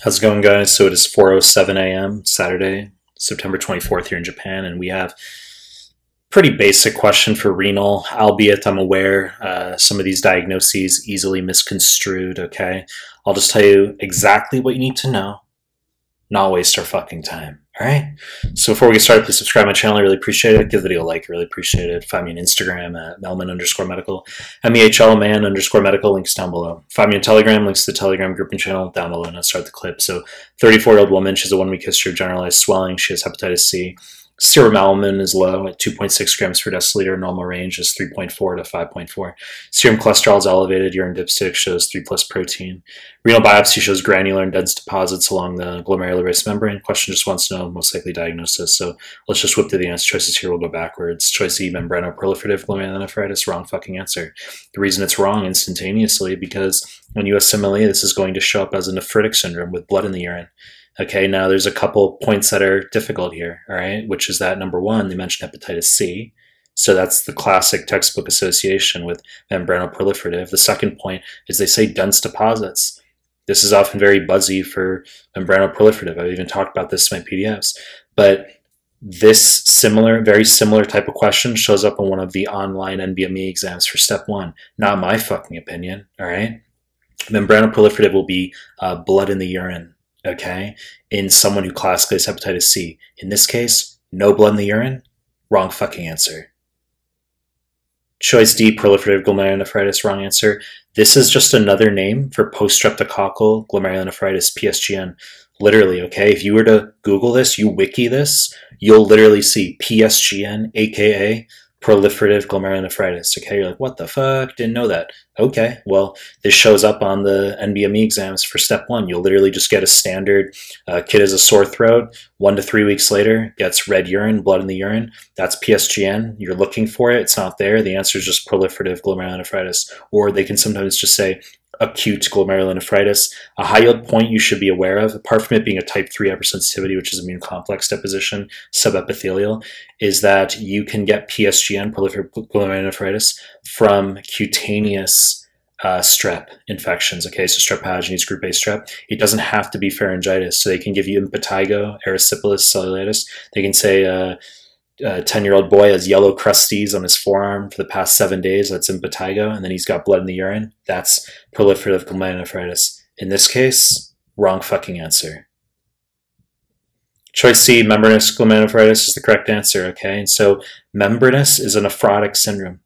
How's it going, guys? So it is 4:07 a.m. Saturday, September 24th here in Japan, and we have pretty basic question for renal, albeit I'm aware some of these diagnoses easily misconstrued, okay? I'll just tell you exactly what you need to know, not waste our fucking time, all right? So before we get started, please subscribe to my channel. I really appreciate it. Give the video a like. I really appreciate it. Find me on Instagram at melman_medical, MEHL_medical. Links down below. Find me on Telegram. Links to the Telegram group and channel down below. And I'll start the clip. So 34-year-old woman. She has a 1-week history of generalized swelling. She has hepatitis C. Serum albumin is low at 2.6 grams per deciliter. Normal range is 3.4 to 5.4. Serum cholesterol is elevated. Urine dipstick shows 3+ protein. Renal biopsy shows granular and dense deposits along the glomerular-based membrane. Question just wants to know most likely diagnosis. So let's just whip through the answer choices here. We'll go backwards. Choice E, membranoproliferative glomerulonephritis. Wrong fucking answer. The reason it's wrong instantaneously because when you assimilate, this is going to show up as a nephritic syndrome with blood in the urine. Okay, now there's a couple points that are difficult here, all right, which is that number one, they mentioned hepatitis C. So that's the classic textbook association with membranoproliferative. The second point is they say dense deposits. This is often very buzzy for membranoproliferative. I've even talked about this in my PDFs. But this very similar type of question shows up on one of the online NBME exams for step 1. Not my fucking opinion, all right? Membranoproliferative will be blood in the urine. Okay, in someone who classically has hepatitis C. In this case, no blood in the urine, wrong fucking answer. Choice D, proliferative glomerulonephritis, wrong answer. This is just another name for post-streptococcal glomerulonephritis, PSGN. Literally, okay, if you were to Google this, you wiki this, you'll literally see PSGN, aka proliferative glomerulonephritis. Okay, you're like, what the fuck? Didn't know that. Okay, well, this shows up on the NBME exams for step 1. You'll literally just get a standard kid has a sore throat. 1 to 3 weeks later, gets red urine, blood in the urine. That's PSGN. You're looking for it. It's not there. The answer is just proliferative glomerulonephritis. Or they can sometimes just say acute glomerulonephritis. A high yield point you should be aware of, apart from it being a type 3 hypersensitivity, which is immune complex deposition, subepithelial, is that you can get PSGN, proliferative glomerulonephritis, from cutaneous strep infections. Okay, so strep pyogenes, group A strep. It doesn't have to be pharyngitis. So they can give you impetigo, erysipelas cellulitis. They can say a 10-year-old boy has yellow crusties on his forearm for the past 7 days. That's impetigo. And then he's got blood in the urine. That's proliferative glomerulonephritis. In this case, wrong fucking answer. Choice C, membranous glomerulonephritis is the correct answer. Okay, and so membranous is a nephrotic syndrome.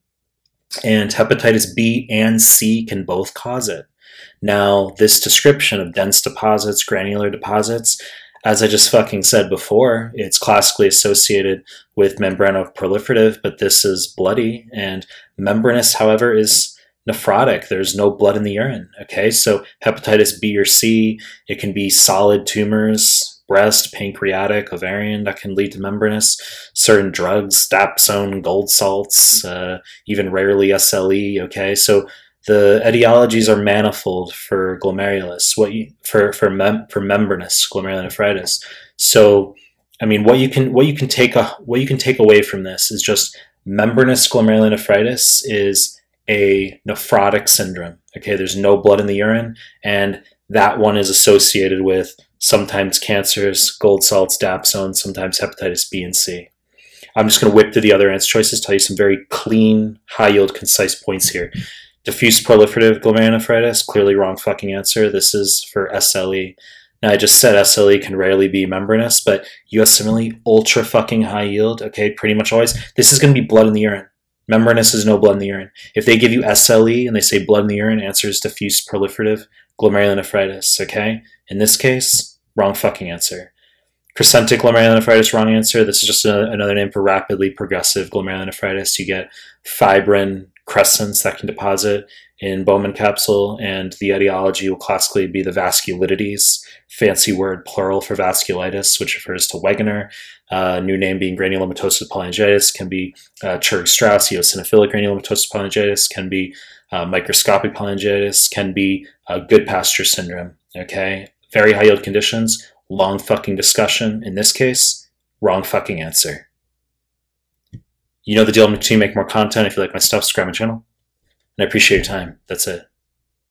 And hepatitis B and C can both cause it. Now, this description of dense deposits, granular deposits, as I just fucking said before, it's classically associated with membranoproliferative, but this is bloody. And membranous, however, is nephrotic. There's no blood in the urine. Okay, so hepatitis B or C, it can be solid tumors, breast, pancreatic, ovarian, that can lead to membranous. Certain drugs, dapsone, gold salts, even rarely SLE. Okay, so the etiologies are manifold for glomerulus. For membranous glomerulonephritis. So, I mean, what you can take away from this is just membranous glomerulonephritis is a nephrotic syndrome. Okay, there's no blood in the urine, and that one is associated with sometimes cancers, gold salts, dapsone, sometimes hepatitis B and C. I'm just going to whip through the other answer choices, tell you some very clean, high-yield, concise points here. Diffuse proliferative glomerulonephritis, clearly wrong fucking answer. This is for SLE. Now, I just said SLE can rarely be membranous, but USMLE, ultra fucking high yield, okay, pretty much always. This is going to be blood in the urine. Membranous is no blood in the urine. If they give you SLE and they say blood in the urine, answer is diffuse proliferative glomerulonephritis, okay? In this case, wrong fucking answer. Crescentic glomerulonephritis, wrong answer. This is just another name for rapidly progressive glomerulonephritis. You get fibrin crescents that can deposit in Bowman capsule, and the etiology will classically be the vasculitides, fancy word plural for vasculitis, which refers to Wegener. New name being granulomatosis polyangiitis, can be Churg-Strauss, eosinophilic granulomatosis polyangiitis, can be microscopic polyangiitis, can be Goodpasture syndrome. Okay, very high yield conditions, long fucking discussion. In this case, wrong fucking answer. You know the deal. I'm going to make more content. If you like my stuff, subscribe my channel. And I appreciate your time. That's it.